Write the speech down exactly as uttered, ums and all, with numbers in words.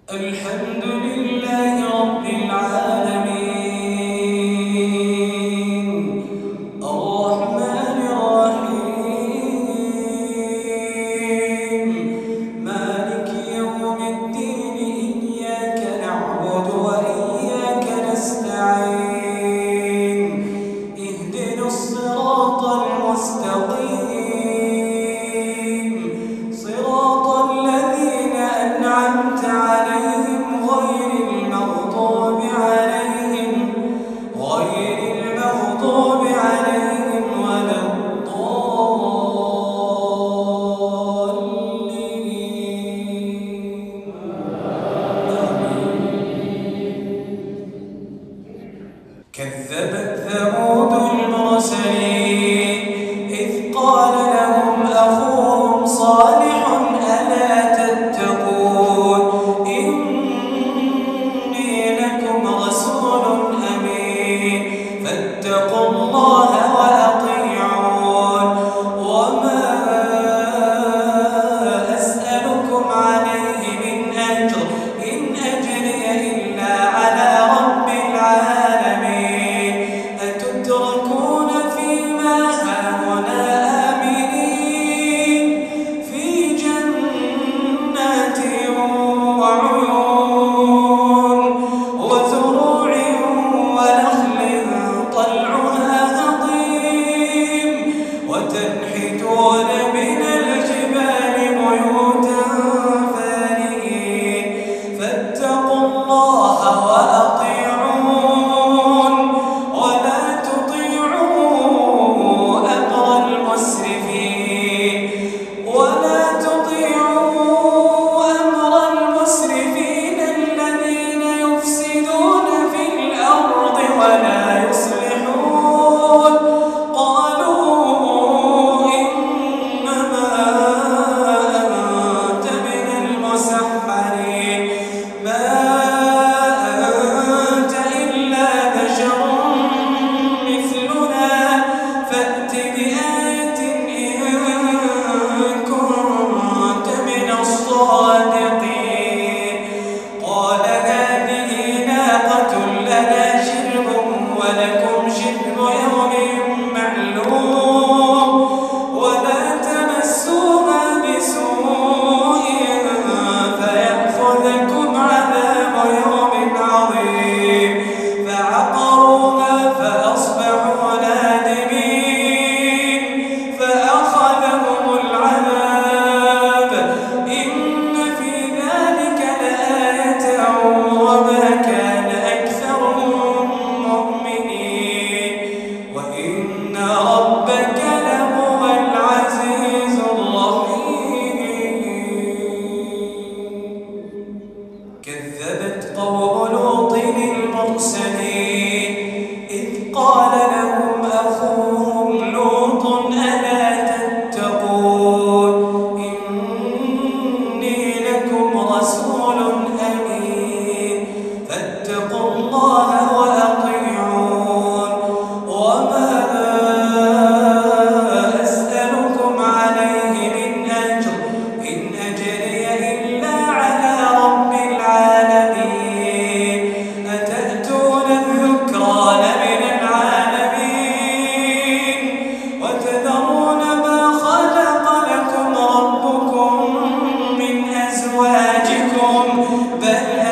الحمد لله رب العالمين الرحمن الرحيم مالك يوم الدين إياك نعبد وإياك نستعين اهدنا الصراط المستقيم صراط الذين أنعمت عليهم غير المغضوب عليهم غير المغضوب عليهم ولا الضالين كذبت ثمود المرسلين إذ قال لهم أخوهم صالح ألا تتقون إني لكم رسول أمين فاتقوا الله وأطيعون وما أسألكم عليه من أجر إن أجري إلا على رب العالمين أتتركون فيما هاهنا آمنين في جنات وعيون وزروع ونخل طلعها هضيم وتنحتون من الجبال بيوتا فارهين فاتقوا الله وأطيعون ولا تطيعوا أمر المسرفين ولا تطيعوا أمر المسرفين الذين يفسدون في الأرض ولا يصلحون قالوا إنما أنت من المسحرين ما أنت إلا بشر مثلنا فأت بآية إن كنت من الصادقين قال هذه ناقة لنا شرب ولكم شرب يوم معلوم ولا تمسوها بسوء فيأخذكم عذاب يوم عظيم فعقروها فأصبحوا نادمين فأخذهم العذاب إن في ذلك لآية وما كان أكثرهم مؤمنين وإن ربك لهو العزيز الرحيم كذبت قوم لوط المرسلين إذ قال لهم أخوهم لوط ألا تتقون إني لكم رسول أمين فاتقوا الله وأطيعون وما أسألكم عليه من أجر إن أجري إلا على رب العالمين أتأتون الذكران من العالمين وتذرون ما خلق لكم ربكم من أزواجكم بل